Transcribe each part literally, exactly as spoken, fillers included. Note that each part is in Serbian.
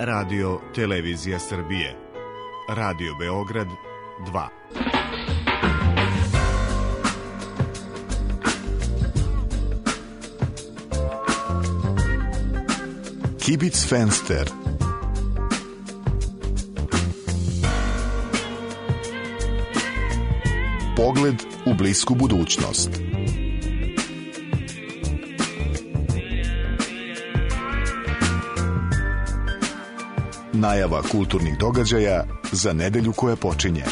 Radio Televizija Srbije. Radio Beograd dva. Kibic Fenster. Pogled u blisku budućnost. Najava kulturnih događaja za nedelju koja počinje.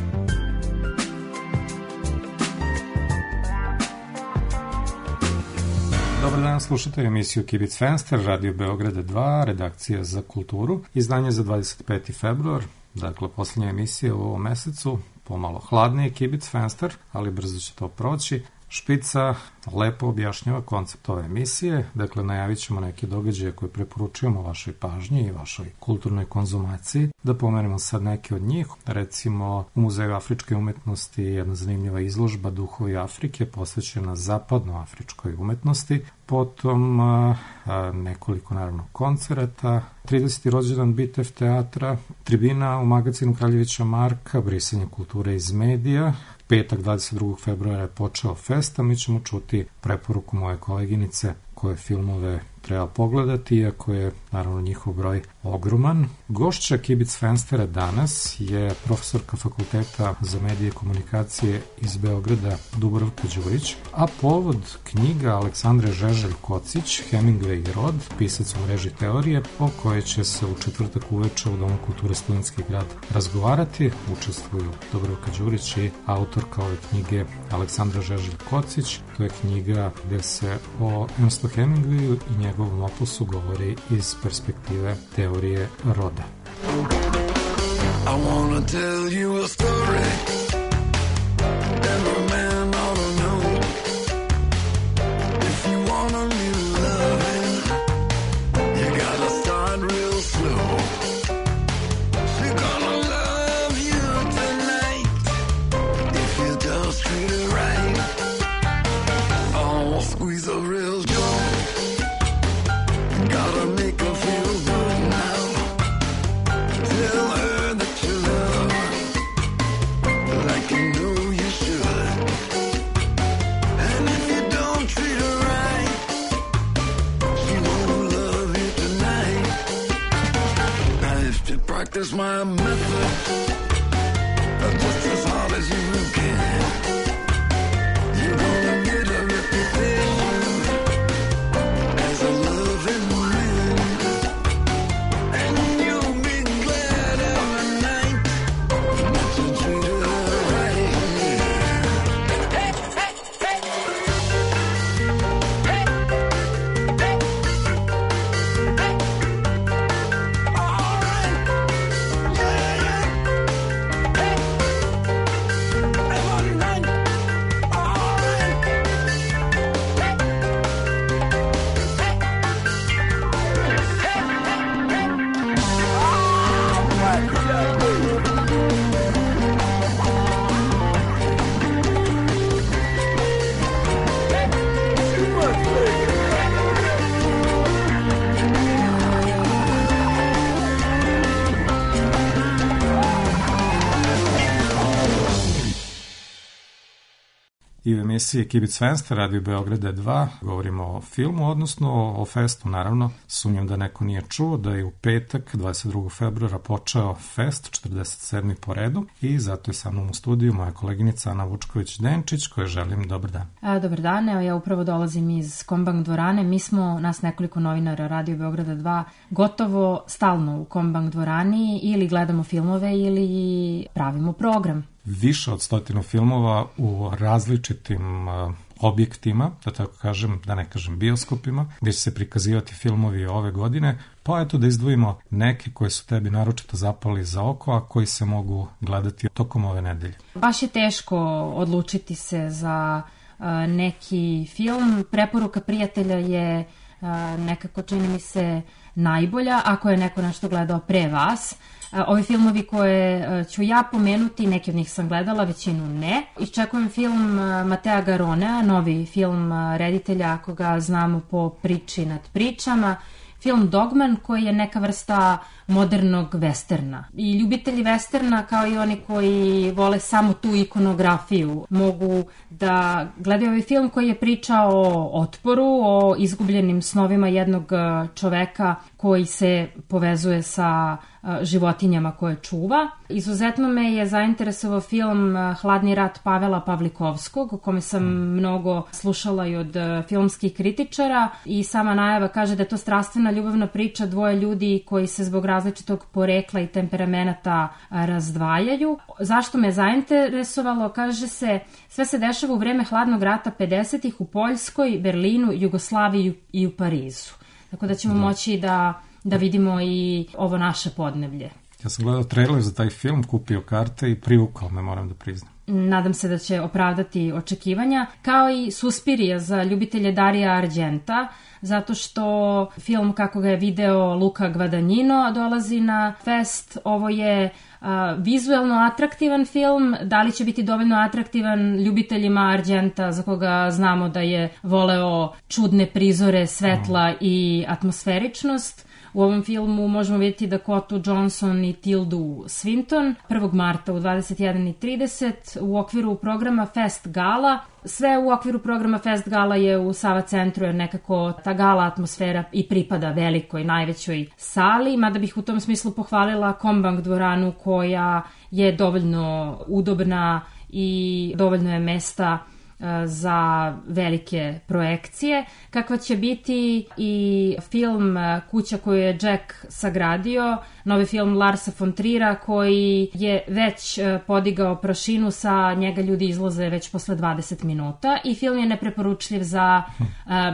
Dobar dan, slušate emisiju Kibic Fenster, Radio Beograda dva, redakcija za kulturu. Izdanje za dvadeset peti februar, dakle posljednja emisija u ovom mesecu, pomalo hladnije Kibic Fenster, ali brzo će to proći. Špica lepo objašnjava koncept ove emisije, dakle najavit ćemo neke događaje koje preporučujemo vašoj pažnji i vašoj kulturnoj konzumaciji. Da pomenemo sad neke od njih, recimo u Muzeju afričke umetnosti jedna zanimljiva izložba Duhovi Afrike posvećena zapadnoafričkoj umetnosti, potom a, a, nekoliko naravno koncerata, trideseti rođendan Bitev teatra, tribina u magazinu Kraljevića Marka, brisanje kulture iz medija. Petak dvadeset drugog februara je počeo fest, a mi ćemo čuti preporuku moje koleginice koje filmove treba pogledati, iako je naravno njihov broj ogroman. Gošća Kibic Fenstera danas je profesorka Fakulteta za medije i komunikacije iz Beograda Dubravka Đurić, a povod knjiga Aleksandre Žeželj-Kocić, Hemingway i rod, pisac u mreži teorije, o kojoj će se u četvrtak uveče u Domu kulture Studentski grad razgovarati. Učestvuju Dubravka Đurić i autorka ove knjige Aleksandra Žeželj-Kocić. To je knjiga gde se o Ernstu Hemingwayu i njegovom opusu govori iz perspektive teorije roda. I wanna tell you a story. Every man ought to know. If you want a new loving, you gotta start real slow. She's gonna love you tonight if you just treat her right. Oh, squeeze a real joy. Gotta make her feel good now. Tell her that you love her like you know you should. And if you don't treat her right, she won't love you tonight. Now if you practice my method just as hard as you can, you're gonna get a reputation as a loving man, and you'll be glad every night that you treated her right. Hey, hey, hey. Hey, hey, hey. All right. Yeah, yeah. Hey. Every night. All right. Hey. I u emisiji Kibic Fenster, Radio Beograda dva, govorimo o filmu, odnosno o festu, naravno. Sumnjam da neko nije čuo da je u petak, dvadeset drugog februara, počeo fest, četrdeset sedmi po redu, i zato je sa mnom u studiju moja koleginica Ana Vučković-Denčić, koje želim dobar dan. A, dobar dan, evo ja upravo dolazim iz Kombank dvorane. Mi smo, nas nekoliko novinara Radio Beograda dva, gotovo stalno u Kombank dvorani, ili gledamo filmove ili pravimo program. Više od stotinu filmova u različitim uh, objektima, da tako kažem, da ne kažem bioskopima, gdje će se prikazivati filmovi ove godine, pa eto da izdvojimo neke koje su tebi naročito zapali za oko, a koji se mogu gledati tokom ove nedelje. Baš je teško odlučiti se za uh, neki film. Preporuka prijatelja je uh, nekako, čini mi se, najbolja ako je neko nešto gledao pre vas. Ovi filmovi koje ću ja pomenuti, neki od njih sam gledala, većinu ne. Iščekujem film Matea Garonea, novi film reditelja, ako ga znamo po Priči nad pričama. film Dogman, koji je neka vrsta modernog westerna. I ljubitelji westerna, kao i oni koji vole samo tu ikonografiju, mogu da gledaju ovaj film koji je pričao o otporu, o izgubljenim snovima jednog čoveka koji se povezuje sa životinjama koje čuva. Izuzetno me je zainteresovao film Hladni rat Pavela Pavlikovskog, o kome sam mnogo slušala i od filmskih kritičara, i sama najava kaže da je to strastvena ljubavna priča dvoje ljudi koji se zbog različitog porekla i temperamenata razdvajaju. Zašto me zainteresovalo? Kaže se, sve se dešava u vreme Hladnog rata pedesetih u Poljskoj, Berlinu, Jugoslaviji i u Parizu. Tako da ćemo da. moći da, da vidimo i ovo naše podneblje. Ja sam gledao trailer za taj film, kupio karte i privukao me, moram da priznam. Nadam se da će opravdati očekivanja, kao i Suspirija za ljubitelje Darija Argenta, zato što film kako ga je video Luca Guadagnino dolazi na fest. Ovo je uh, vizuelno atraktivan film, da li će biti dovoljno atraktivan ljubiteljima Argenta, za koga znamo da je voleo čudne prizore, svetla mm. i atmosferičnost. U ovom filmu možemo vidjeti Dakotu Johnson i Tildu Swinton prvog marta u dvadeset jedan i trideset u okviru programa Fest Gala. Sve u okviru programa Fest Gala je u Sava centru, jer nekako ta gala atmosfera i pripada velikoj, najvećoj sali, mada bih u tom smislu pohvalila Kombank dvoranu koja je dovoljno udobna i dovoljno je mesta za velike projekcije, kakva će biti i film Kuća koju je Jack sagradio, novi film Larsa von Trier'a koji je već podigao prašinu, sa njega ljudi izlaze već posle dvadeset minuta i film je nepreporučljiv za uh,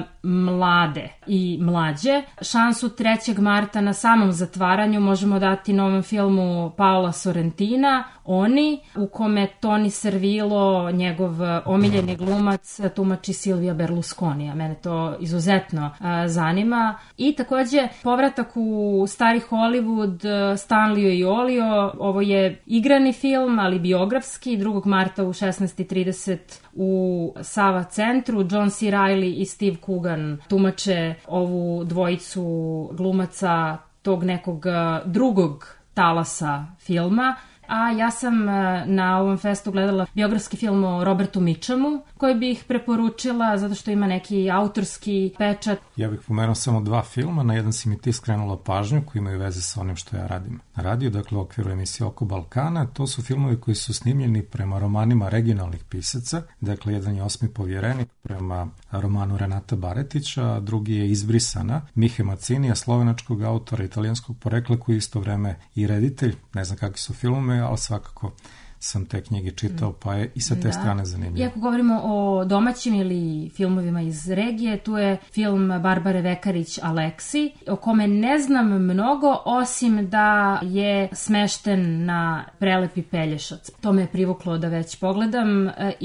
mlade i mlađe. Šansu trećeg marta na samom zatvaranju možemo dati novom filmu Paola Sorrentina, Oni, u kome Toni Servillo, njegov omiljeni glumac, tumači Silvija Berlusconija. Mene to izuzetno uh, zanima. I takođe povratak u stari Hollywood, Stanlio i Olio. Ovo je igrani film, ali biografski, drugog marta u šesnaest i trideset u Sava centru. John C. Reilly i Steve Coogan tumače ovu dvojicu glumaca tog nekog drugog talasa filma. A ja sam na ovom festu gledala biografski film o Robertu Mitchumu, koji bih preporučila zato što ima neki autorski pečat. Ja bih pomenuo samo dva filma, na jedan si mi ti skrenula pažnju koji imaju veze sa onim što ja radim na radiju, dakle u okviru emisije Oko Balkana. To su filmovi koji su snimljeni prema romanima regionalnih pisaca, dakle jedan je Osmi povjerenik prema romanu Renata Baretića, a drugi je Izbrisana Mihe Macinija, slovenačkog autora italijanskog porekla koji je isto vreme i reditelj. Ne znam kakvi su filmove, ali svakako sam te knjige čitao, pa je i sa te da. strane zanimljivo. I ako govorimo o domaćim ili filmovima iz regije, tu je film Barbare Vekarić Aleksi, o kome ne znam mnogo, osim da je smešten na Prelepi Pelješac. To me je privuklo da već pogledam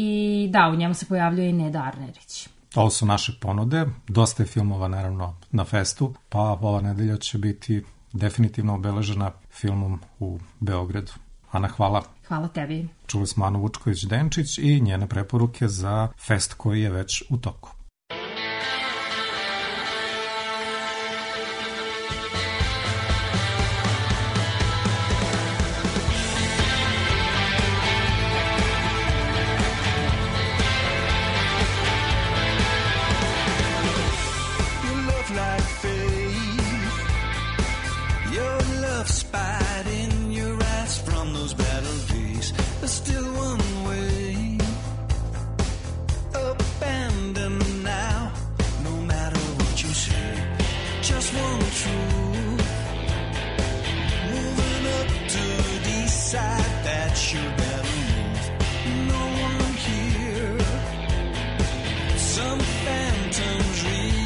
i da, u njemu se pojavljuje i Neda Arnerić. Ovo su naše ponude, dosta je filmova naravno na festu, pa ova nedelja će biti definitivno obeležena filmom u Beogradu. Ana, hvala. Hvala tebi. Čuli smo Anu Vučković-Denčić i njene preporuke za fest koji je već u toku.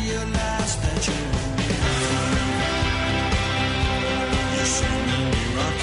Rock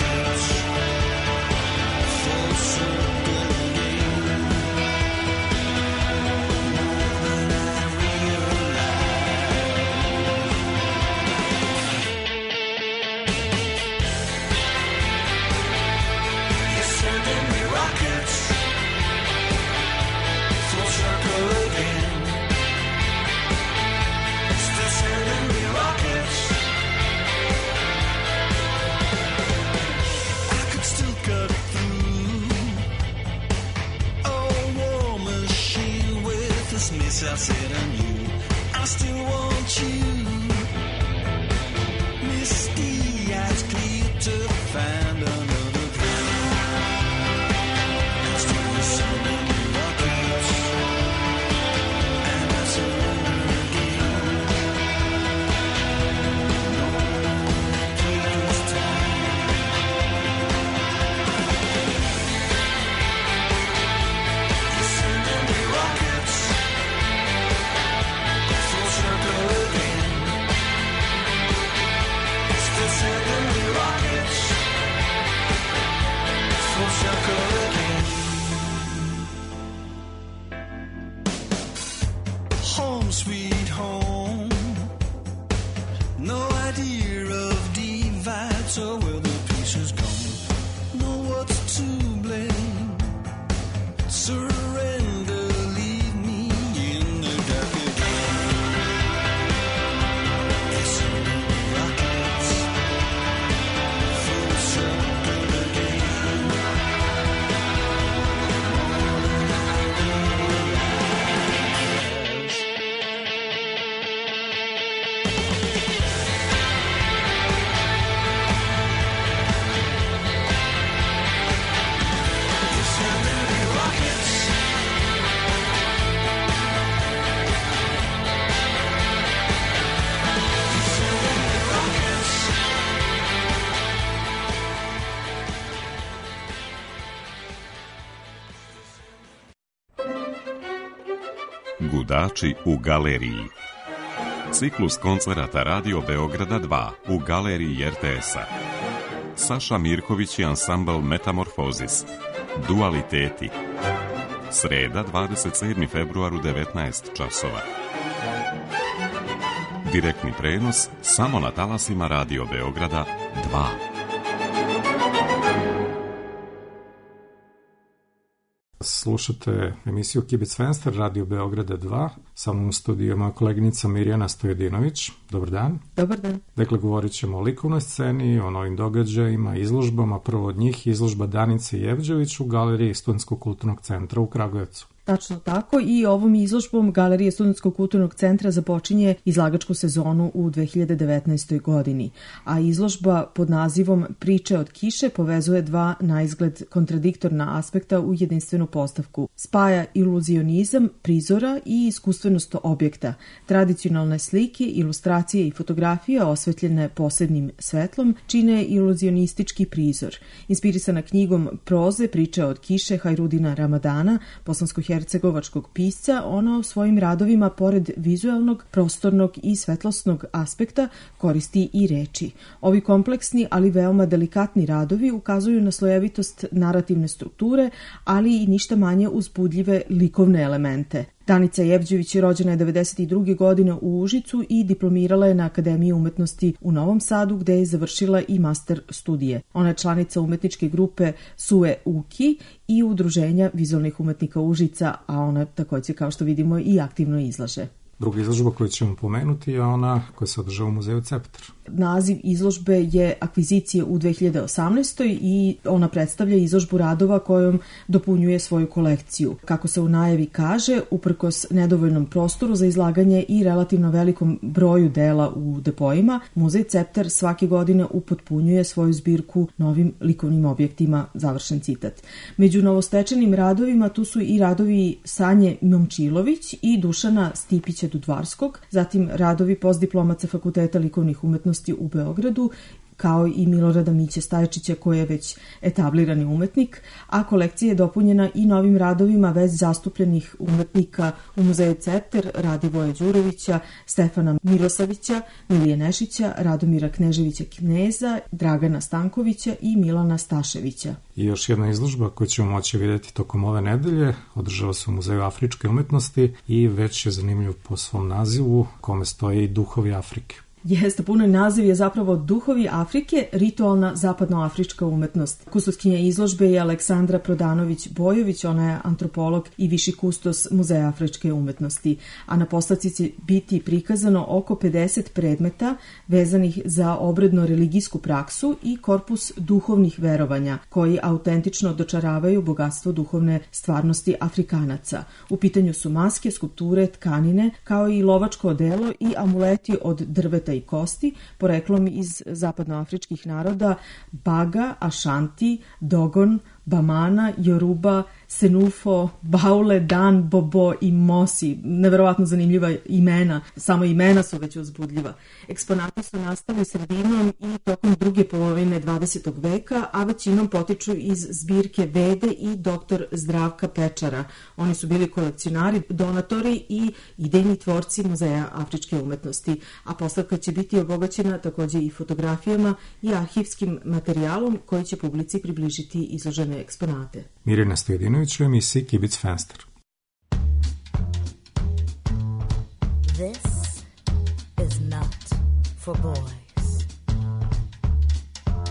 guitar where the peace is gone. No, what's to blame? Surrender, leave me in the dark again. It's rockets, full circle again. Gudači u galeriji. Ciklus koncerata Radio Beograda dva u galeriji er te es-a. Saša Mirković i ansambl Metamorfozis. Dualiteti. Sreda, dvadeset sedmi februar u devetnaest časova. Direktni prenos samo na talasima Radio Beograda dva. Slušate emisiju Kibic Fenster, Radio Beograda dva. Sa mnom u studiju je moja koleginica Mirjana Stojadinović. Dobar dan. Dobar dan. Dakle, govorit ćemo o likovnoj sceni, o novim događajima, izložbama. Prvo od njih izložba Danice Jevđević u Galeriji Studentskog kulturnog centra u Kragujevcu. Tačno tako, i ovom izložbom Galerije Studentskog kulturnog centra započinje izlagačku sezonu u dve hiljade devetnaestoj. godini, a izložba pod nazivom Priče od kiše povezuje dva naizgled kontradiktorna aspekta u jedinstvenu postavku. Spaja iluzionizam prizora i iskustvenost objekta, tradicionalne slike, ilustracije i fotografije osvetljene posebnim svetlom čine iluzionistički prizor. Inspirisana knjigom proze Priče od kiše Hajrudina Ramadana, bosansko hercegovačkog pisca, ona u svojim radovima pored vizualnog, prostornog i svetlosnog aspekta koristi i reči. Ovi kompleksni, ali veoma delikatni radovi ukazuju na slojevitost narativne strukture, ali i ništa manje uzbudljive likovne elemente. Danica Jevđević je rođena devedeset druge. godine u Užicu i diplomirala je na Akademiji umetnosti u Novom Sadu, gde je završila i master studije. Ona je članica umetničke grupe Sue Uki i Udruženja vizualnih umetnika Užica, a ona također, kao što vidimo, i aktivno izlaže. Druga izložba koju ćemo pomenuti je ona koja se održava u muzeju Ceptar. Naziv izložbe je Akvizicije u dve hiljade osamnaestoj. i ona predstavlja izložbu radova kojom dopunjuje svoju kolekciju. Kako se u najavi kaže, uprkos nedovoljnom prostoru za izlaganje i relativno velikom broju dela u depoima, muzej Ceptar svake godine upotpunjuje svoju zbirku novim likovnim objektima, završen citat. Među novostečenim radovima tu su i radovi Sanje Momčilović i Dušana Stipića Dudvarskog, zatim radovi postdiplomaca Fakulteta likovnih umetnosti u Beogradu, kao i Milorada Miće Stajčića, koji je već etablirani umetnik, a kolekcija je dopunjena i novim radovima već zastupljenih umetnika u muzeju Ceptar, Radivoja Đurovića, Stefana Milosavića, Milije Nešića, Radomira Kneževića Kneza, Dragana Stankovića i Milana Staševića. I još jedna izložba koju ćemo moći vidjeti tokom ove nedelje održava se u Muzeju afričke umetnosti i već je zanimljiv po svom nazivu, kome stoji Duhovi Afrike. Jeste, puno naziv je zapravo Duhovi Afrike, ritualna zapadnoafrička umetnost. Kustoskinja izložbe je Aleksandra Prodanović-Bojović, ona je antropolog i viši kustos Muzeja afričke umetnosti. A na postavci će biti prikazano oko pedeset predmeta vezanih za obredno-religijsku praksu i korpus duhovnih verovanja, koji autentično dočaravaju bogatstvo duhovne stvarnosti Afrikanaca. U pitanju su maske, skulpture, tkanine, kao i lovačko odelo i amuleti od drveta i kosti, poreklom iz zapadnoafričkih naroda Baga, Ašanti, Dogon, Bamana, Yoruba, Senufo, Baule, Dan, Bobo i Mosi. Neverovatno zanimljiva imena, samo imena su već uzbudljiva. Eksponati su nastali sredinom i tokom druge polovine dvadesetog veka, a većinom potiču iz zbirke Vede i doktor Zdravka Pečara. Oni su bili kolekcionari, donatori i idejni tvorci Muzeja afričke umetnosti, a postavka će biti obogaćena također i fotografijama i arhivskim materijalom koji će publici približiti izložene eksponate. Mirjana Stojadinović u emisiji Kibic Fenster. This is not for boys.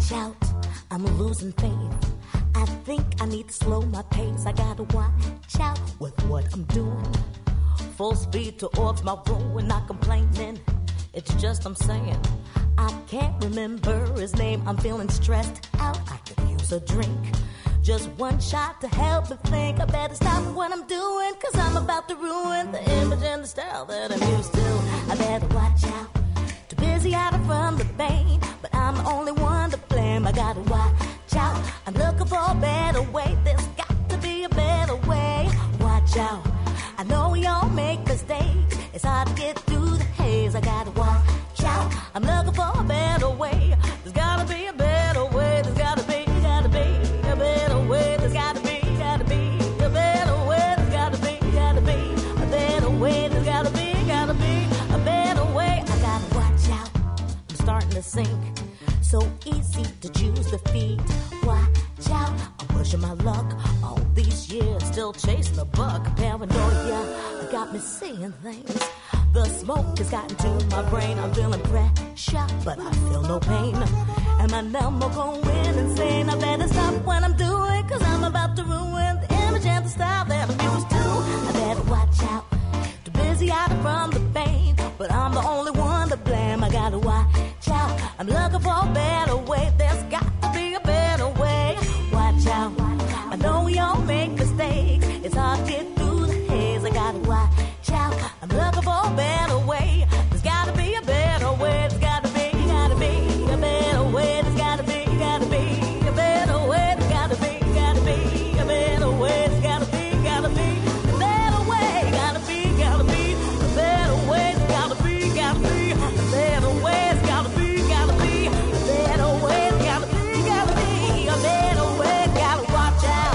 watch out, I'm losing faith. I think I need to slow my pace. I gotta watch out with what I'm doing. Full speed towards my ruin, not complaining. It's just I'm saying I can't remember his name. I'm feeling stressed out. I could use a drink. Just one shot to help me think. I better stop what I'm doing, cause I'm about to ruin the image and the style that I'm used to. I better watch out. Too busy hiding from the pain, but I'm the only one to blame. I gotta watch out. I'm looking for a better way. There's got to be a better way. Watch out. I know we all make mistakes. It's hard to get through the haze. I gotta watch out. I'm looking for a better way. There's gotta be a better way. There's gotta be, gotta be a better way. There's gotta be, gotta be a better way. There's gotta be, gotta be a better way. There's gotta be, gotta be a better way. I gotta watch out. I'm starting to sink. So easy to choose defeat. Watch out. I'm pushing my luck. All these years still chasing a buck. Paranoia got me seeing things. The smoke has gotten to my brain. I'm feeling pressure, but I feel no pain. And my number going insane. I better stop what I'm doing, cause I'm about to ruin the image and the style that I'm used to. I better watch out. Too busy hiding from the pain, but I'm the only one to blame. I gotta watch out. I'm looking for a better way. There's got to be a better way. Watch out. I know we all make mistakes. It's hard to get through the haze. I gotta watch out. I'm looking for a better way. There's gotta be a better way. There's gotta be, gotta be a better way. There's gotta be, gotta be a better way. There's gotta be, gotta be a better way. There's gotta be, gotta be a better way. Gotta be, gotta be a better way. There's gotta be, gotta be a better way. There's gotta be, gotta be a better way. There's gotta be, gotta be a better way. Gotta watch out.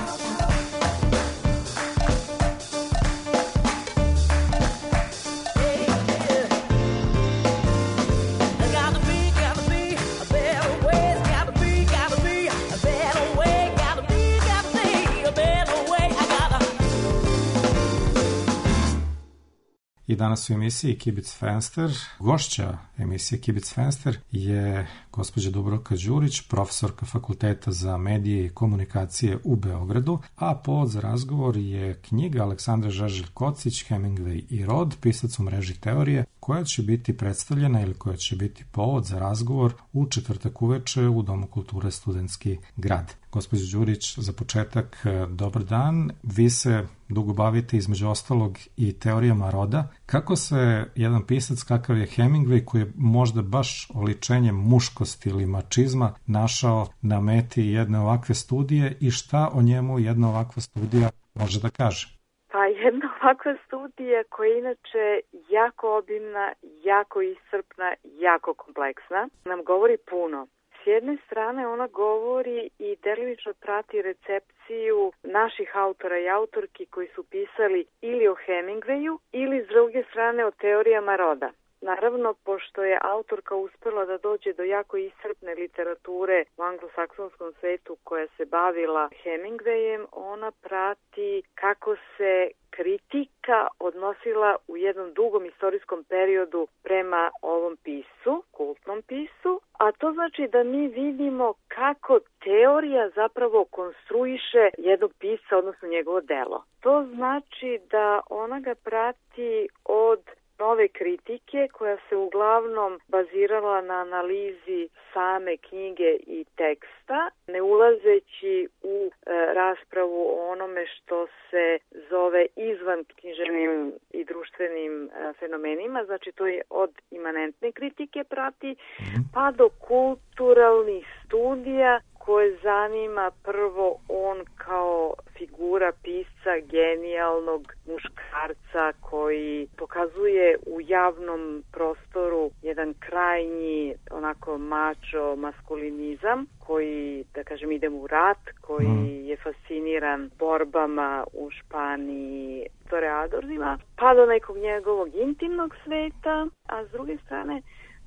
I danas u emisiji Kibic Fenster, gošća emisije Kibic Fenster je gospođa Dubravka Đurić, profesorka Fakulteta za medije i komunikacije u Beogradu, a povod za razgovor je knjiga Aleksandra Žeželj-Kocić, Hemingway i rod, pisac u mreži teorije, koja će biti predstavljena ili koja će biti povod za razgovor u četvrtak uveče u Domu kulture Studentski grad. Gospođo Đurić, za početak, dobar dan. Vi se dugo bavite između ostalog i teorijama roda. Kako se jedan pisac kakav je Hemingway, koji je možda baš oličenjem muškosti ili mačizma, našao na meti jedne ovakve studije i šta o njemu jedna ovakva studija može da kaže? Pa jedna ovakva studija koja je inače jako obimna, jako iscrpna, jako kompleksna, nam govori puno. S jedne strane ona govori i delimično prati recepciju naših autora i autorki koji su pisali ili o Hemingwayu ili s druge strane o teorijama roda. Naravno, pošto je autorka uspela da dođe do jako iscrpne literature u anglosaksonskom svetu koja se bavila Hemingwayem, ona prati kako se kritika odnosila u jednom dugom istorijskom periodu prema ovom piscu, kultnom piscu, a to znači da mi vidimo kako teorija zapravo konstruiše jednog pisca, odnosno njegovo delo. To znači da ona ga prati od nove kritike koja se uglavnom bazirala na analizi same knjige i teksta, ne ulazeći u e, raspravu o onome što se zove izvan književnim i društvenim e, fenomenima, znači to je od imanentne kritike prati, pa do kulturalnih studija koje zanima prvo on kao figura pisca, genijalnog muškarca koji pokazuje u javnom prostoru jedan krajnji onako mačo maskulinizam koji, da kažem, ide u rat, koji mm. je fasciniran borbama u Španiji, toreadorima, pa do nekog njegovog intimnog sveta, a s druge strane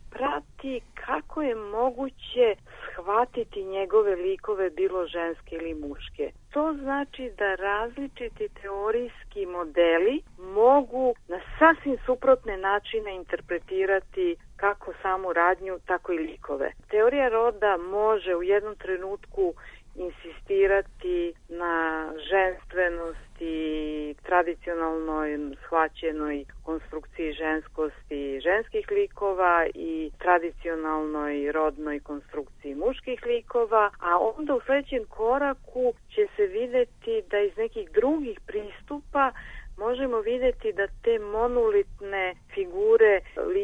prati kako je moguće shvatiti njegove likove, bilo ženske ili muške. To znači da različiti teorijski modeli mogu na sasvim suprotne načine interpretirati kako samu radnju, tako i likove. Teorija roda može u jednom trenutku insistirati na ženstvenosti, tradicionalnoj shvaćenoj konstrukciji ženskosti ženskih likova i tradicionalnoj rodnoj konstrukciji muških likova, a onda u sledećem koraku će se videti da iz nekih drugih pristupa možemo vidjeti da te monolitne figure,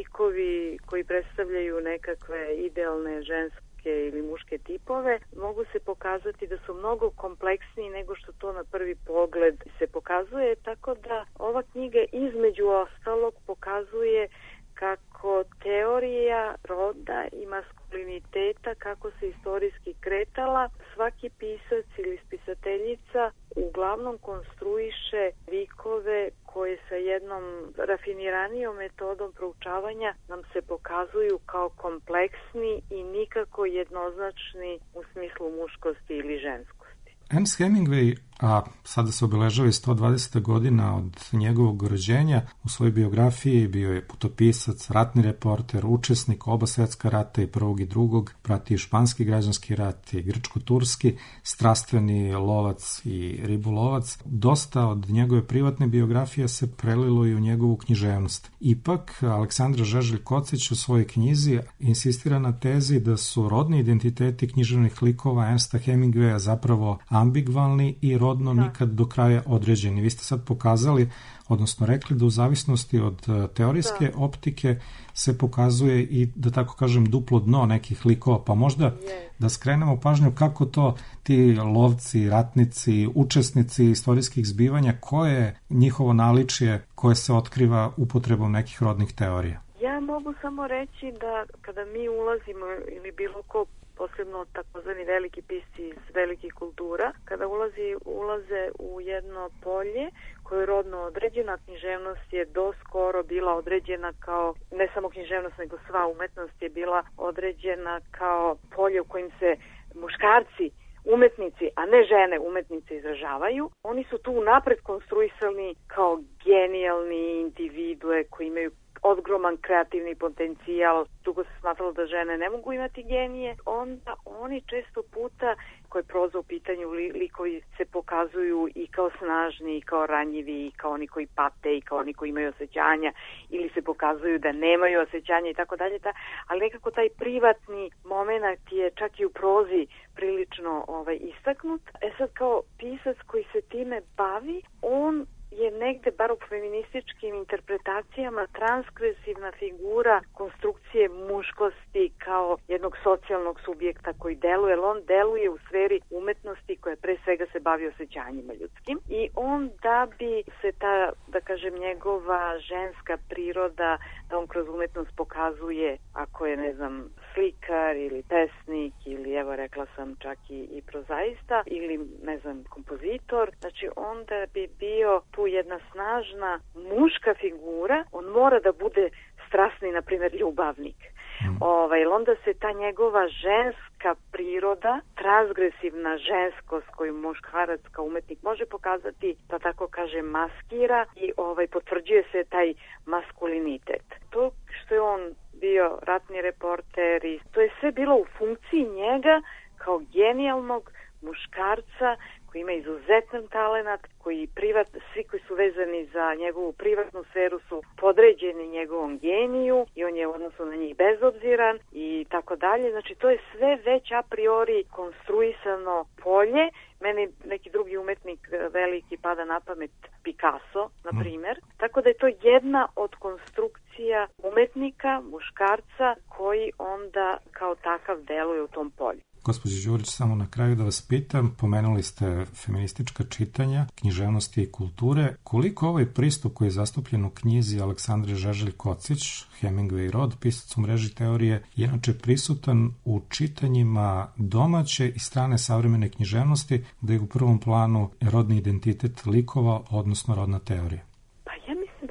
likovi koji predstavljaju nekakve idealne ženske ili muške tipove, mogu se pokazati da su mnogo kompleksniji nego što to na prvi pogled se pokazuje, tako da ova knjiga između ostalog pokazuje kako teorija roda i maskuliniteta, kako se istorijski kretala, svaki pisac ili spisateljica uglavnom konstruiše likove koje sa jednom rafiniranijom metodom proučavanja nam se pokazuju kao kompleksni i nikako jednoznačni u smislu muškosti ili ženskosti. Ernest Hemingway, a sada se obeležava i sto dvadeseta godina od njegovog rođenja, u svojoj biografiji bio je putopisac, ratni reporter, učesnik oba svetska rata i prvog i drugog, pratio i španski građanski rat i grčko-turski, strastveni lovac i ribolovac. Dosta od njegove privatne biografije se prelilo i u njegovu književnost. Ipak, Aleksandra Žeželj-Kocić u svojoj knjizi insistira na tezi da su rodni identiteti književnih likova Ernesta Hemingwaya zapravo ambigvalni i rodno da. nikad do kraja određeni. Vi ste sad pokazali, odnosno rekli da u zavisnosti od teorijske da. optike se pokazuje i, da tako kažem, duplo dno nekih likova, pa možda je. da skrenemo pažnju kako to ti lovci, ratnici, učesnici istorijskih zbivanja, koje je njihovo naličje koje se otkriva upotrebom nekih rodnih teorija. Ja mogu samo reći da kada mi ulazimo ili bilo ko, posebno takozvani veliki pisci iz velikih kultura, kada ulazi, ulaze u jedno polje koje je rodno određena, književnost je doskoro bila određena kao, ne samo književnost, nego sva umetnost je bila određena kao polje u kojim se muškarci, umetnici, a ne žene umetnice izražavaju. Oni su tu napred konstruisani kao genijalni individue koji imaju ogroman kreativni potencijal. Dugo se smatralo da žene ne mogu imati genije. Onda oni često puta, koje proza u pitanju, likovi se pokazuju i kao snažni, i kao ranjivi, i kao oni koji pate, i kao oni koji imaju osjećanja, ili se pokazuju da nemaju osjećanja i tako dalje. Ali nekako taj privatni moment je čak i u prozi prilično ovaj, istaknut. E sad, kao pisac koji se time bavi, on je negde, bar u feminističkim interpretacijama, transgresivna figura konstrukcije muškosti kao jednog socijalnog subjekta koji deluje, ali on deluje u sferi umetnosti koja pre svega se bavi osjećanjima ljudskim. I on, da bi se ta, da kažem, njegova ženska priroda, da on kroz umetnost pokazuje, ako je, ne znam, slikar ili pesnik ili, evo, rekla sam čak i, i prozaista ili, ne znam, kompozitor, znači onda bi bio tu jedna snažna muška figura, on mora da bude strasni, na primjer, ljubavnik. Mm. Ovaj, onda se ta njegova ženska priroda, transgresivna ženskost koju muškarac kao umetnik može pokazati, da tako kaže, maskira i ovaj, potvrđuje se taj maskulinitet. To što je on bio ratni reporter i to je sve bilo u funkciji njega kao genijalnog muškarca koji ima izuzetan talenat, koji privat, svi koji su vezani za njegovu privatnu sferu su podređeni njegovom geniju i on je u odnosu na njih bezobziran i tako dalje. Znači to je sve već a priori konstruisano polje. Meni neki drugi umetnik veliki pada na pamet, Picasso, na primjer. Mm. Tako da je to jedna od konstrukcija umetnika, muškarca, koji onda kao takav deluje u tom polju. Gospođo Đurić, samo na kraju da vas pitam, pomenuli ste feministička čitanja, književnosti i kulture. Koliko ovaj pristup koji je zastupljen u knjizi Aleksandre Žeželj-Kocić, Hemingway rod, pisac u mreži teorije, je inače prisutan u čitanjima domaće i strane savremene književnosti, da je u prvom planu rodni identitet likova, odnosno rodna teorija? Pa ja mislim da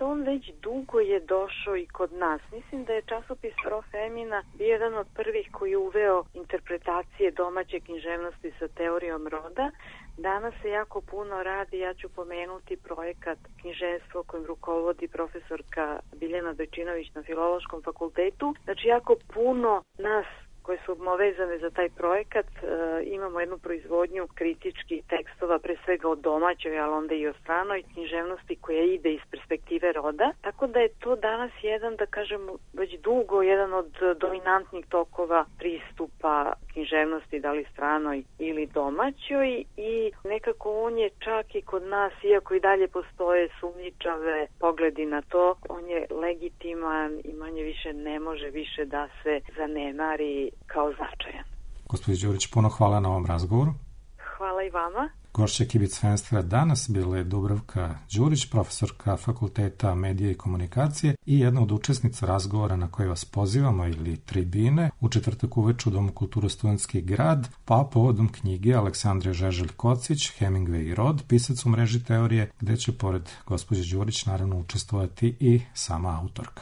on već dugo je došao i kod nas. Mislim da je časopis Pro Femina bio jedan od prvih koji je uveo interpretacije domaće književnosti sa teorijom roda. Danas se jako puno radi, ja ću pomenuti projekat književstvo kojim rukovodi profesorka Biljana Dojčinović na Filološkom fakultetu. Znači jako puno nas koje su vezane za taj projekat, e, imamo jednu proizvodnju kritičkih tekstova, pre svega o domaćoj, ali onda i o stranoj književnosti koja ide iz perspektive roda. Tako da je to danas jedan, da kažem, već dugo jedan od dominantnih tokova pristupa književnosti, da li stranoj ili domaćoj, i nekako on je čak i kod nas, iako i dalje postoje sumnjičave pogledi na to, on je legitiman i manje više ne može više da se zanemari kao značajan. Gospođo Đurić, puno hvala na ovom razgovoru. Hvala i vama. Gošća Kibicfenstera danas bila je Dubravka Đurić, profesorka Fakulteta medije i komunikacije i jedna od učesnica razgovora na koje vas pozivamo ili tribine u četvrtak uveče u Domu kulture Studentski grad, pa povodom knjige Aleksandre Žeželj-Kocić, Hemingway i rod, pisac u mreži teorije, gde će pored gospođe Đurić naravno učestvovati i sama autorka.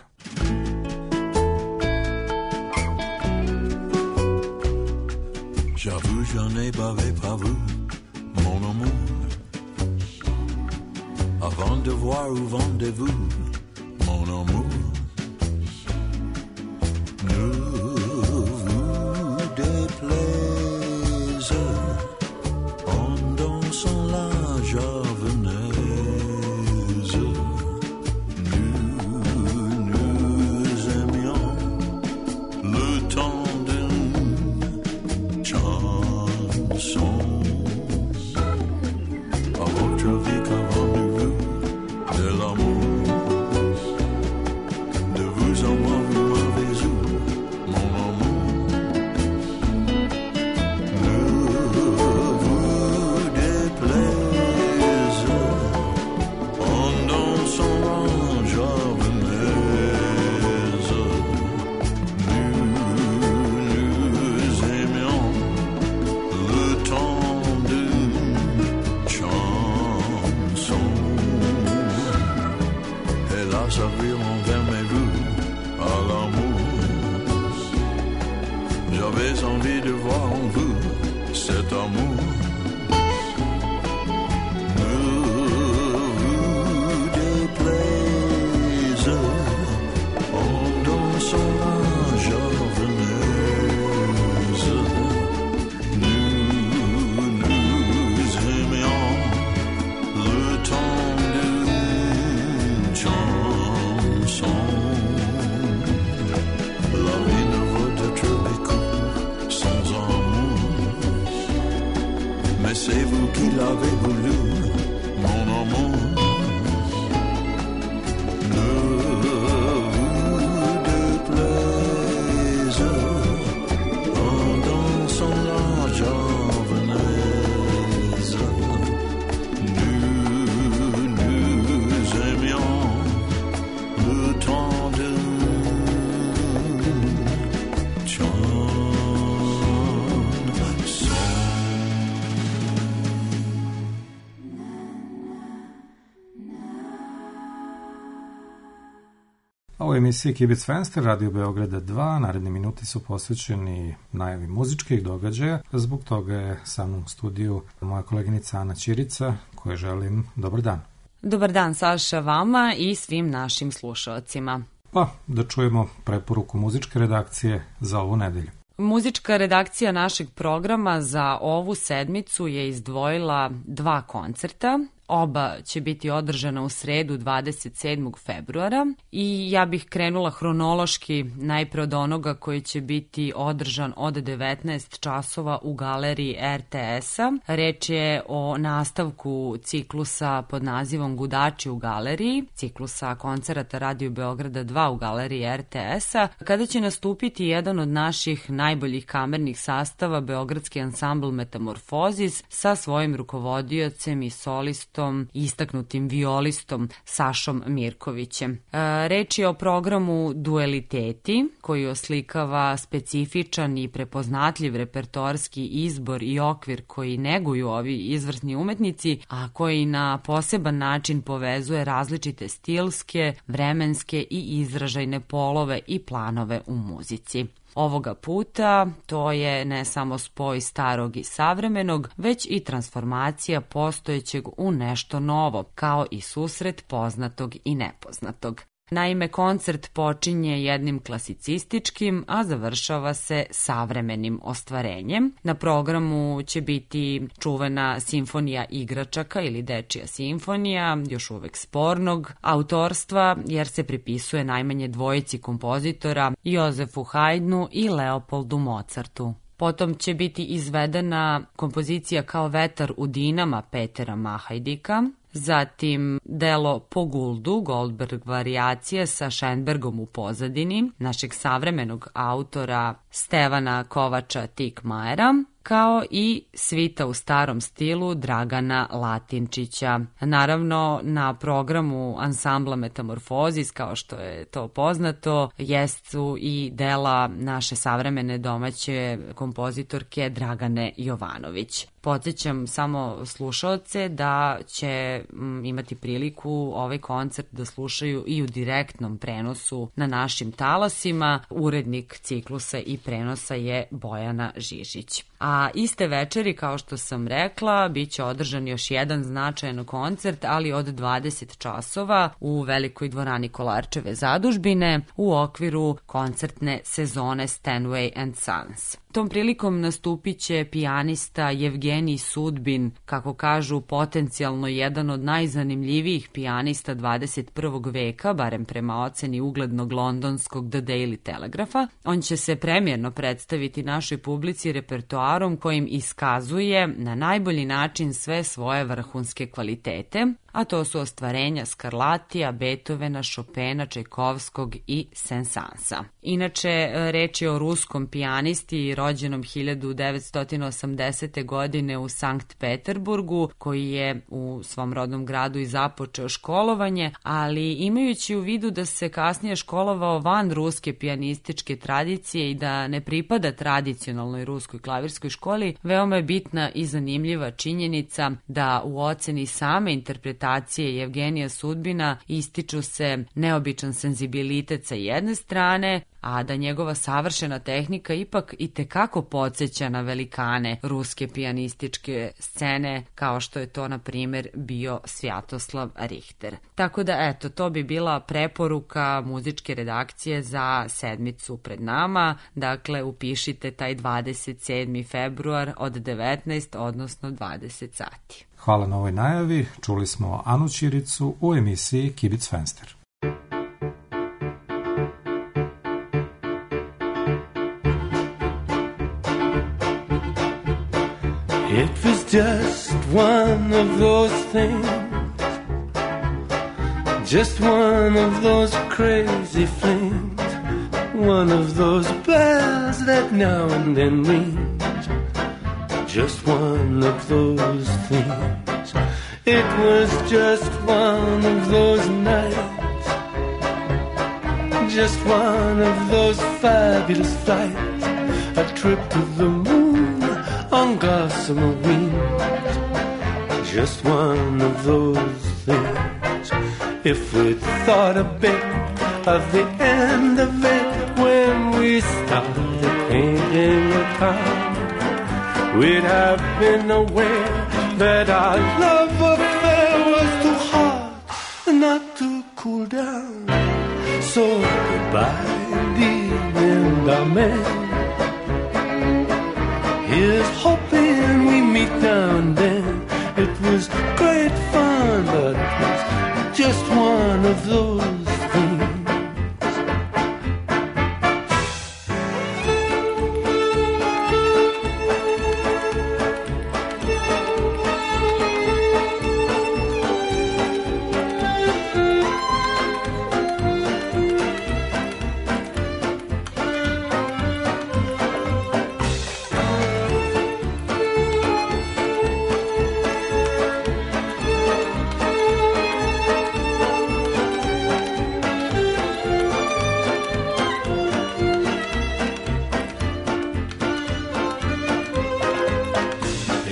J'avoue, j'en ai bavé par vous, mon amour. Avant de voir où vendez-vous, mon amour. Ne vous déplaise en dansant la javanaise. Nous nous aimions le temps à votre vie qu'avant de vous, de l'amour, de vous en moi, vous m'avez eu, mon amour. Ne vous déplaise en dansant la javanaise. Nous nous aimions le temps d'une chanson. Hélas, avril enfermez-vous à l'amour. J'avais envie de voir en vous cet amour. Ne vous déplaise en dansant la javanaise. C'est vous qui l'avez voulu, mon amour. Ne vous déplaise en dansant la javanaise. Nous nous aimions le temps de Ovo je emisija Kibicfenster, Radio Beograda dva. Naredni minuti su posvećeni najavi muzičkih događaja. Zbog toga je sa mnom u studiju moja koleginica Ana Ćirica, kojoj želim dobar dan. Dobar dan, Saša, vama i svim našim slušalcima. Pa, da čujemo preporuku muzičke redakcije za ovu nedelju. Muzička redakcija našeg programa za ovu sedmicu je izdvojila dva koncerta. Oba će biti održana u sredu dvadeset sedmog februara i ja bih krenula hronološki najpre od onoga koji će biti održan od devetnaest časova u galeriji er te es-a. Reč je o nastavku ciklusa pod nazivom Gudači u galeriji, ciklusa koncerata Radio Beograda dva u galeriji er te es-a, kada će nastupiti jedan od naših najboljih kamernih sastava, beogradski ansambl Metamorfozis, sa svojim rukovodiocem i solistom pianistom, istaknutim violistom Sašom Mirkovićem. E, reč je o programu Dualiteti, koji oslikava specifičan i prepoznatljiv repertoarski izbor i okvir koji neguju ovi izvrsni umetnici, a koji na poseban način povezuje različite stilske, vremenske i izražajne polove i planove u muzici. Ovoga puta to je ne samo spoj starog i savremenog, već i transformacija postojećeg u nešto novo, kao i susret poznatog i nepoznatog. Naime, koncert počinje jednim klasicističkim, a završava se savremenim ostvarenjem. Na programu će biti čuvena simfonija igračaka ili dečija simfonija, još uvek spornog autorstva, jer se pripisuje najmanje dvojici kompozitora, Jozefu Haydnu i Leopoldu Mozartu. Potom će biti izvedena kompozicija Kao vetar u dinama Petera Mahajdika, zatim delo Po Guldu, Goldberg varijacije sa Schoenbergom u pozadini, našeg savremenog autora Stevana Kovača Tikmajera, kao i svita u starom stilu Dragana Latinčića. Naravno, na programu ansambla Metamorfozis, kao što je to poznato, jesu i dela naše savremene domaće kompozitorke Dragane Jovanović. Podsjećam samo slušaoce da će m, imati priliku ovaj koncert da slušaju i u direktnom prenosu na našim talasima. Urednik ciklusa i prenosa je Bojana Žižić. A iste večeri, kao što sam rekla, bit će održan još jedan značajan koncert, ali od dvadeset časova u Velikoj dvorani Kolarčeve zadužbine u okviru koncertne sezone Stanway and Sons. Tom prilikom nastupit će pijanista Jevgenij Sudbin, kako kažu potencijalno jedan od najzanimljivijih pijanista dvadeset prvog veka, barem prema oceni uglednog londonskog The Daily Telegrapha. On će se premijerno predstaviti našoj publici repertoarom kojim iskazuje na najbolji način sve svoje vrhunske kvalitete, a to su ostvarenja Scarlattija, Beethovena, Chopina, Čajkovskog i Saint-Saënsa. Inače, reč je o ruskom pijanisti rođenom hiljadu devetsto osamdesete. godine u Sankt Peterburgu, koji je u svom rodnom gradu i započeo školovanje, ali imajući u vidu da se kasnije školovao van ruske pijanističke tradicije i da ne pripada tradicionalnoj ruskoj klavirskoj školi, veoma je bitna i zanimljiva činjenica da u oceni same interpretacije Jevgenija Sudbina ističu se neobičan senzibilitet sa jedne strane, a da njegova savršena tehnika ipak i tekako podsjeća na velikane ruske pijanističke scene, kao što je to, na primjer, bio Svjatoslav Richter. Tako da, eto, to bi bila preporuka muzičke redakcije za sedmicu pred nama. Dakle, upišite taj dvadeset sedmi februar od devetnaest, odnosno dvadeset sati. Hvala na ovoj najavi. Čuli smo Anu Ćiricu u emisiji Kibic Fenster. It was just one of those things, just one of those crazy flings, one of those bells that now and then rings, just one of those things. It was just one of those nights, just one of those fabulous flights, a trip to the moon on gossamer wings, just one of those things. If we'd thought a bit of the end of it when we started painting the town, we'd have been aware that our love affair was too hot not to cool down. So goodbye, dear, and amen. Here's hoping we meet now and then. It was great fun, but it was just one of those things.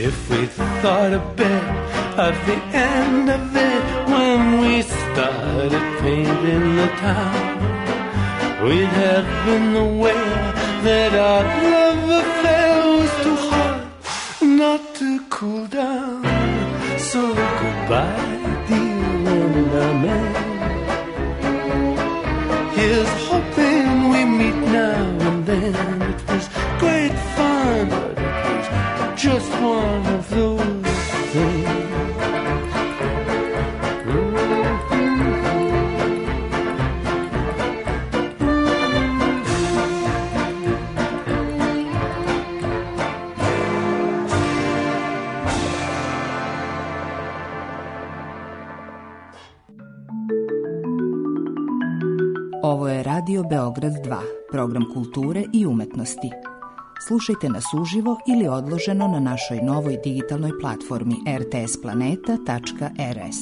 If we thought a bit of the end of it when we started painting the town, we'd have been aware that our love affair was too hot not to cool down. So goodbye, dear little man. Here's hoping we meet now and then. It was great fun, but it was just one of those things. Ovo je Radio Beograd dva, program kulture i umetnosti. Slušajte nas uživo ili odloženo na našoj novoj digitalnoj platformi er te es planeta tačka er es.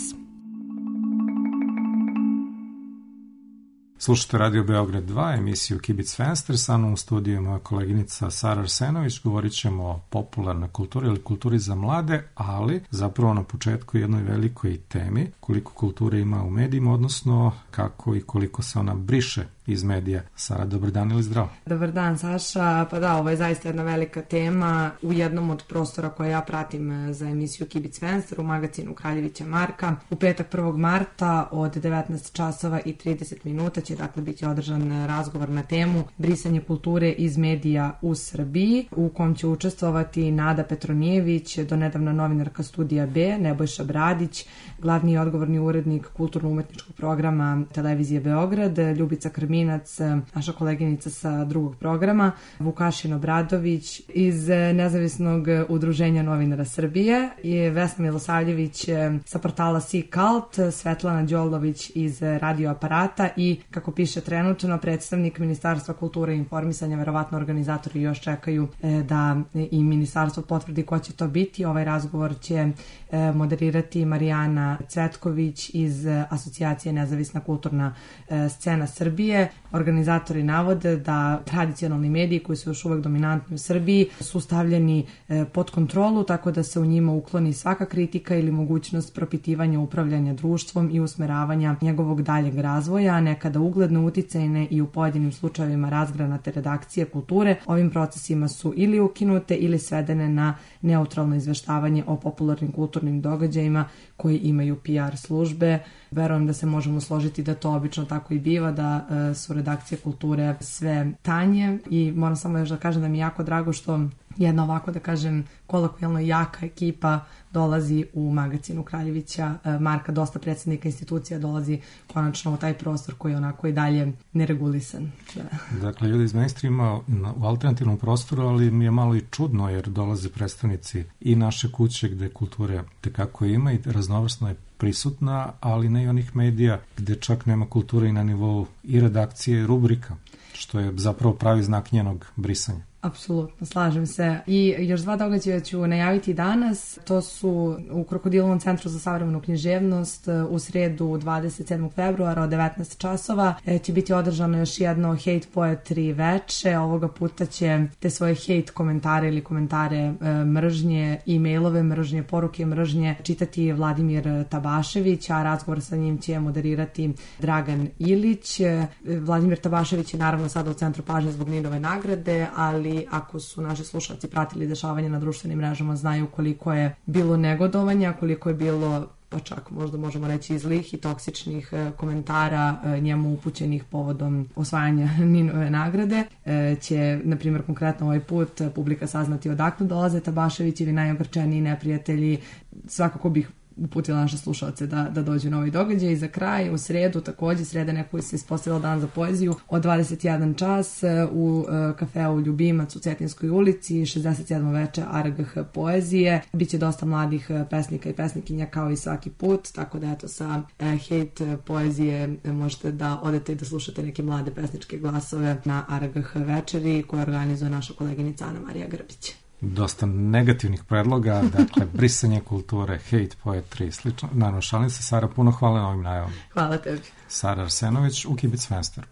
Slušajte Radio Beograd dva, emisiju Kibic Fenster. Sa mnom u studiju je moja koleginica Sara Arsenović. Govorit ćemo o popularnoj kulturi ili kulturi za mlade, ali zapravo na početku jednoj velikoj temi, koliko kulture ima u medijima, odnosno kako i koliko se ona briše iz medija. Sara, dobar dan ili zdravo? Dobar dan, Saša. Pa da, ovo je zaista jedna velika tema u jednom od prostora koje ja pratim za emisiju Kibic Fenster u magazinu Kraljevića Marka. U petak prvog marta od devetnaest časova i trideset minuta će dakle biti održan razgovor na temu brisanje kulture iz medija u Srbiji, u kom će učestvovati Nada Petronijević, donedavna novinarka Studija B, Nebojša Bradić, glavni i odgovorni urednik kulturno-umetničkog programa Televizije Beograd, Ljubica Krminac, naša koleginica sa drugog programa, Vukašin Obradović iz Nezavisnog udruženja novinara Srbije, i Vesna Milosavljević sa portala Si Kalt, Svetlana Đolović iz Radio Aparata i, kako piše trenutno, predstavnik Ministarstva kulture i informisanja. Verovatno organizatori još čekaju da i ministarstvo potvrdi ko će to biti. Ovaj razgovor će moderirati Marijana Cvetković iz Asocijacije Nezavisna kulturna scena Srbije. Organizatori navode da tradicionalni mediji koji su još uvek dominantni u Srbiji su stavljeni pod kontrolu, tako da se u njima ukloni svaka kritika ili mogućnost propitivanja upravljanja društvom i usmeravanja njegovog daljeg razvoja. Nekada ugledno uticajne i u pojedinim slučajevima razgranate redakcije kulture ovim procesima su ili ukinute ili svedene na neutralno izveštavanje o popularnim kulturnim događajima koji imaju P R službe. Verujem da se možemo složiti da to obično tako i biva, da e, su redakcije kulture sve tanje, i moram samo još da kažem da mi je jako drago što jedna ovako, da kažem, kolokvijalno jaka ekipa dolazi u magazinu Kraljevića Marka. Dosta predsjednika institucija dolazi konačno u taj prostor koji je onako i dalje neregulisan. Da. Dakle, ljudi iz mainstreama u alternativnom prostoru, ali mi je malo i čudno jer dolaze predstavnici i naše kuće gde kulture tekako ima i raznovrsno je prisutna, ali ne i onih medija gde čak nema kulture i na nivou i redakcije i rubrika, što je zapravo pravi znak njenog brisanja. Apsolutno, slažem se. I još dva događaja ću najaviti danas. To su u Krokodilovom centru za savremenu književnost u sredu dvadeset sedmog februara od devetnaest časova. Će biti održano još jedno hate poetry veče. Ovoga puta će te svoje hate komentare ili komentare mržnje, e-mailove mržnje, poruke mržnje čitati Vladimir Tabašević, a razgovor sa njim će moderirati Dragan Ilić. Vladimir Tabašević je naravno sada u centru pažnje zbog Ninove nagrade, ali ako su naši slušalci pratili dešavanje na društvenim mrežama, znaju koliko je bilo negodovanja, koliko je bilo, pa čak možda možemo reći, zlih i toksičnih komentara njemu upućenih povodom osvajanja Ninove nagrade. Će, na primjer, konkretno ovaj put publika saznati odakle dolaze Tabaševićevi najogrčeniji neprijatelji. Svakako bih uputila naše slušalce da, da dođu na ovaj događaj. I za kraj, u sredu, takođe, sreda nekoju se ispostavila dan za poeziju, od dvadeset jedan čas u kafeu Ljubimac u Cetinskoj ulici, šezdeset sedmo veče A R G H poezije. Biće dosta mladih pesnika i pesnikinja kao i svaki put, tako da eto sa hate poezije možete da odete i da slušate neke mlade pesničke glasove na A R G H večeri koje organizuje naša koleginica Ana Marija Grbić. Dosta negativnih predloga, dakle, brisanje kulture, hate poetry i slično. Naravno, šalim se. Sara, puno hvala na ovim najavom. Hvala tebi. Sara Arsenović u Kibic Fenster.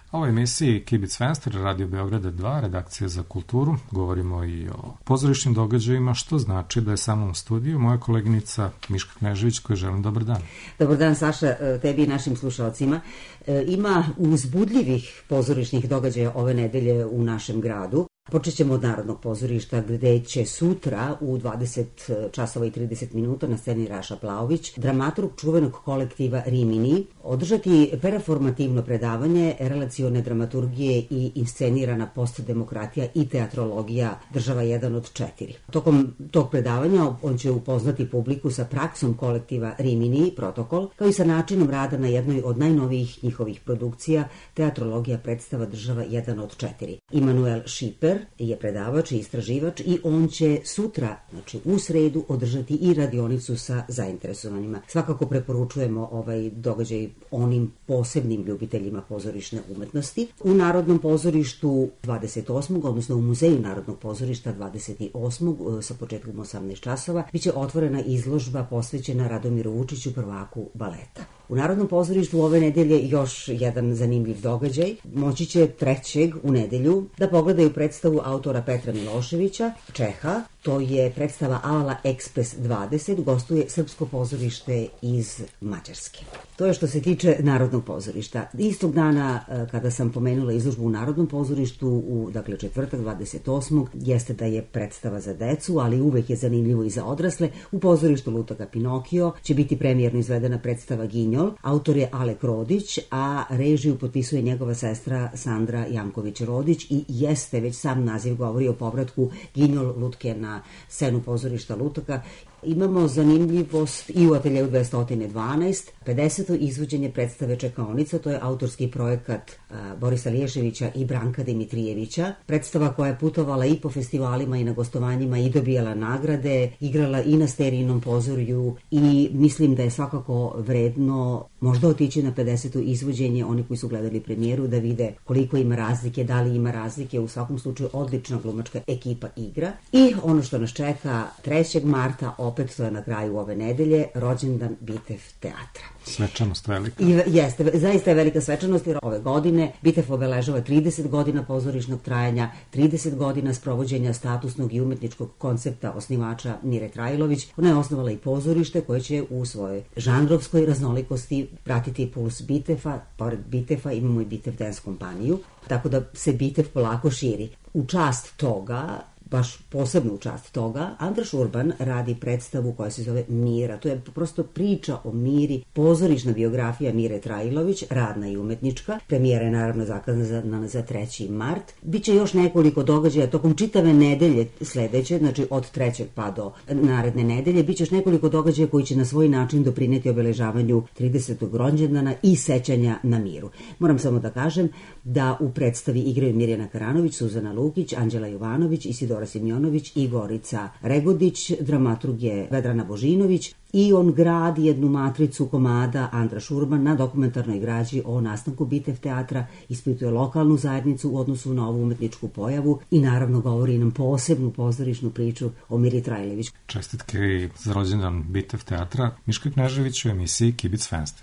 U ovoj emisiji Kibic Fenster, Radio Beograda dva, redakcija za kulturu, govorimo i o pozorišnim događajima, što znači da je sa mnom u studiju moja koleginica Miška Knežević, koja želim dobar dan. Dobar dan, Saša, tebi i našim slušalcima. Ima uzbudljivih pozorišnih događaja ove nedelje u našem gradu. Počet ćemo od Narodnog pozorišta, gde će sutra u dvadeset časova i trideset minuta na sceni Raša Plaović, dramaturg čuvenog kolektiva Rimini, održati performativno predavanje relacione dramaturgije i inscenirana postdemokratija i teatrologija Država jedan od četiri. Tokom tog predavanja on će upoznati publiku sa praksom kolektiva Rimini, Protokol, kao i sa načinom rada na jednoj od najnovijih njihovih produkcija, teatrologija predstava Država jedan od četiri. Immanuel Schipper je predavač i istraživač i on će sutra, znači u sredu, održati i radionicu sa zainteresovanima. Svakako preporučujemo ovaj događaj onim posebnim ljubiteljima pozorišne umetnosti. U Narodnom pozorištu dvadeset osmog odnosno u Muzeju Narodnog pozorišta dvadeset osmog sa početkom osamnaest časova biće otvorena izložba posvećena Radomiru Vučiću, prvaku baleta. U Narodnom pozorištu ove nedelje još jedan zanimljiv događaj. Moći će trećeg u nedelju da pogledaju predstavu autora Petra Miloševića, Čeha. To je predstava Ala Ekspres dvadeset, gostuje Srpsko pozorište iz Mađarske. To je što se tiče Narodnog pozorišta. Istog dana kada sam pomenula izložbu u Narodnom pozorištu, u, dakle četvrtak dvadeset osmog jeste da je predstava za decu, ali uvek je zanimljivo i za odrasle. U pozorištu Lutaka Pinokio će biti premijerno izvedena predstava Ginjol. Autor je Alek Rodić, a režiju potpisuje njegova sestra Sandra Janković-Rodić i jeste, već sam naziv govori o povratku Ginjol Lutke na scenu pozorišta Lutaka. Imamo zanimljivost i u ateljevu dvesta dvanaest, pedeseto izvođenje predstave Čekaonica, to je autorski projekat a, Borisa Liješevića i Branka Dimitrijevića. Predstava koja je putovala i po festivalima i na gostovanjima i dobijala nagrade, igrala i na Sterijinom pozorju i mislim da je svakako vredno možda otići na pedeseto izvođenje, oni koji su gledali premijeru, da vide koliko ima razlike, da li ima razlike. U svakom slučaju odlična glumačka ekipa igra. I ono što nas čeka trećeg marta, opet to je na kraju ove nedelje, rođendan Bitev teatra. Svečanost velika. I, jeste, zaista je velika svečanost, jer ove godine Bitev obeležava trideset godina pozorišnog trajanja, trideset godina sprovođenja statusnog i umetničkog koncepta osnivača Mire Trajlović. Ona je osnovala i pozorište koje će u svojoj žanrovskoj raznolikosti pratiti puls Bitefa. Pored Bitefa imamo i Bitev dance kompaniju, tako da se Bitev polako širi. U čast toga, baš posebnu čast toga, Andraš Urban radi predstavu koja se zove Mira. To je prosto priča o Miri, pozorišna biografija Mire Trajlović, radna i umetnička. Premijera je naravno zakazana za treći mart. Biće još nekoliko događaja tokom čitave nedelje sledeće, znači od trećeg pa do naredne nedelje. Biće još nekoliko događaja koji će na svoj način doprineti obeležavanju tridesetog rođendana i sećanja na Miru. Moram samo da kažem da u predstavi igraju Mirjana Karanović, Suzana Lukić, Anđela Jovanović, Isidora Simjonović i Gorica Regodić, dramaturg je Vedrana Božinović i on gradi jednu matricu komada Andraš Urban na dokumentarnoj građi o nastanku Bitev teatra, ispituje lokalnu zajednicu u odnosu na ovu umetničku pojavu i naravno govori nam posebnu pozorišnu priču o Miri Trajlović. Čestitke za rođendan Bitev teatra. Miška Knežević u emisiji Kibic Fenster.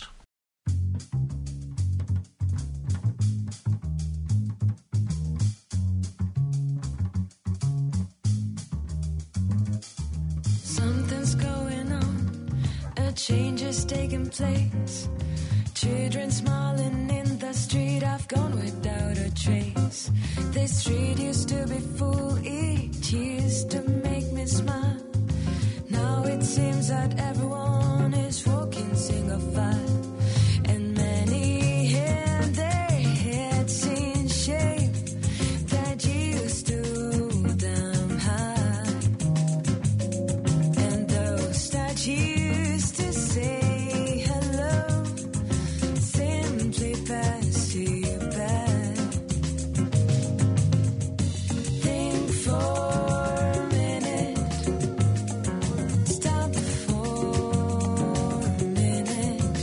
Change is taking place. Children smiling in the street. I've gone without a trace. This street used to be full. It used to make me smile. Now it seems that everyone is walking single file. And many had their heads in shape that used to them high. And those that used to say hello simply pass you by. Think for a minute, stop for a minute.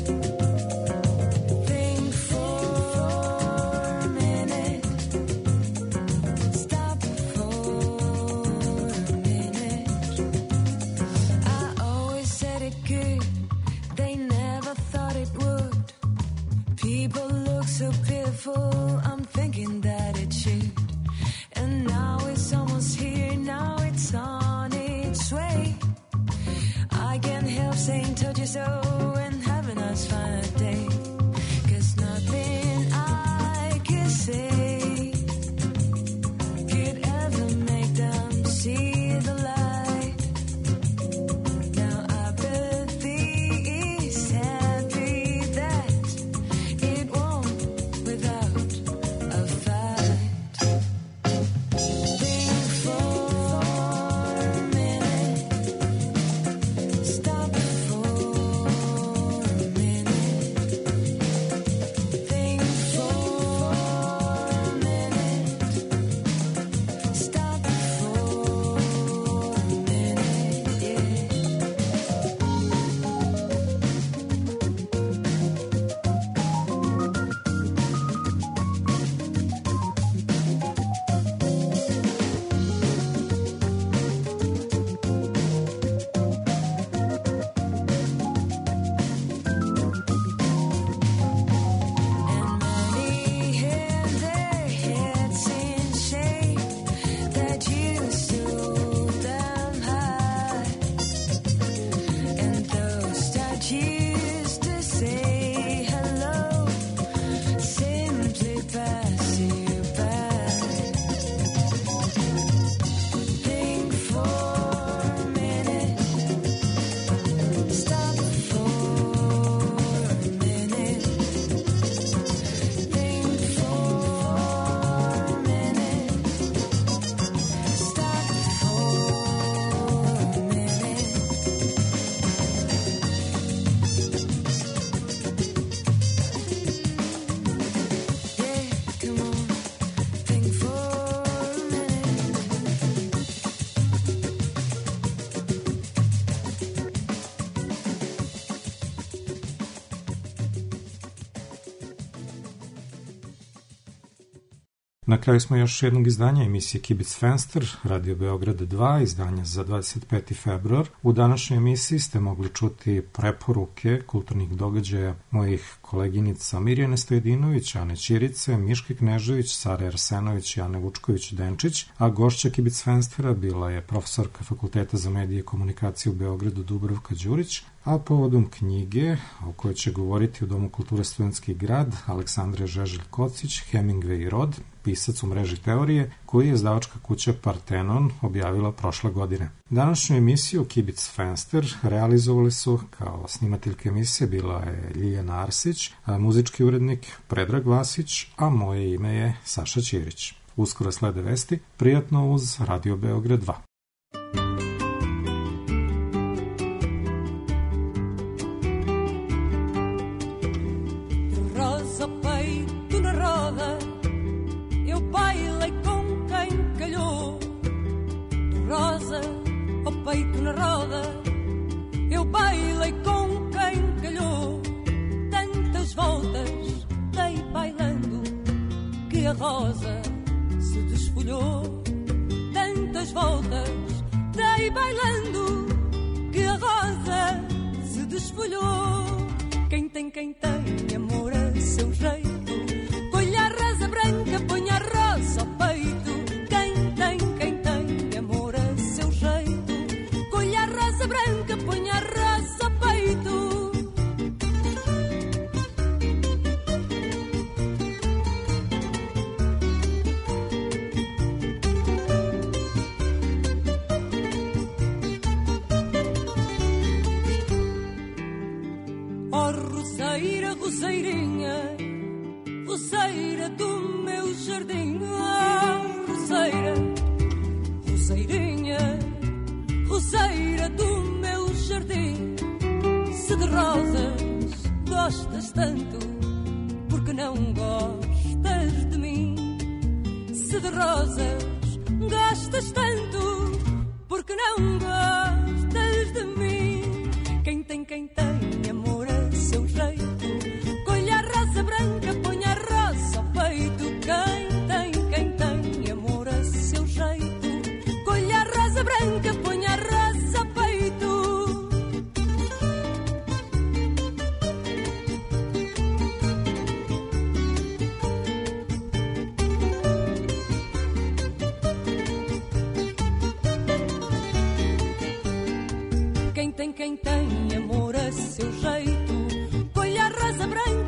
Think for a minute, stop for a minute. I always said it could, they never thought it would. People look so pitiful, I'm thinking that it should. And now it's almost here, now it's on its way. I can't help saying told you so and having us find a day. Cause nothing I can say could ever make them see the light. Now apathy is happy that it won't without a fight. Think for a minute, stop for a minute. Think for a minute, stop for a minute, yeah. And many had their heads in shade that used to them high. And those that used to say hello simply pass you by. Think for a minute, stop for a minute. Think for a minute, stop for a minute. Yeah, come on, think for a minute. Na kraju smo još jednog izdanja emisije Kibic Fenster, Radio Beograda dva, izdanja za dvadeset peti februar. U današnjoj emisiji ste mogli čuti preporuke kulturnih događaja mojih koleginica Mirjane Stojedinović, Ane Ćirice, Miške Knežević, Sare Arsenović i Ane Vučković-Denčić, a gošća Kibic Fenstera bila je profesorka Fakulteta za medije i komunikaciju u Beogradu Dubravka Đurić, a povodom knjige o kojoj će govoriti u Domu kulture Studentski grad Aleksandre Žeželj-Kocić, Hemingway i rod, pisac u mreži teorije, koji je izdavačka kuća Partenon objavila prošle godine. Današnju emisiju Kibic Fenster realizovali su kao snimateljka emisije bila je Ljiljana Arsić, a muzički urednik Predrag Vasić, a moje ime je Saša Ćirić. Uskoro slede vesti, prijatno uz Radio Beograd dva. Rosa peito na roda, eu bailei com quem calhou. Rosa, o peito na roda, eu bailei com quem calhou. Tantas voltas dei bailando que a rosa se desfolhou. Tantas voltas dei bailando que a rosa se desfolhou. Quem tem, quem tem amor a seu jeito, colhe a rosa branca, põe a rosa ao peito. Quem tem, quem tem amor a seu jeito, colhe a rosa branca, põe a rosa ao peito. Oh, roseira, roseirinha, roseira do meu jardim. Oh, roseira, roseirinha, roseira do meu jardim. Se de rosas gostas tanto, porque não gostas de mim? Se de rosas gostas tanto, porque não gostas de mim? Quem tem, quem tem amor a seu jeito, colhe a rosa branca, põe a rosa ao peito. Quem tem, quem tem amor a seu jeito, colhe a rosa branca, põe a rosa ao peito. tem quem tem amor a seu jeito. Colha a rosa branca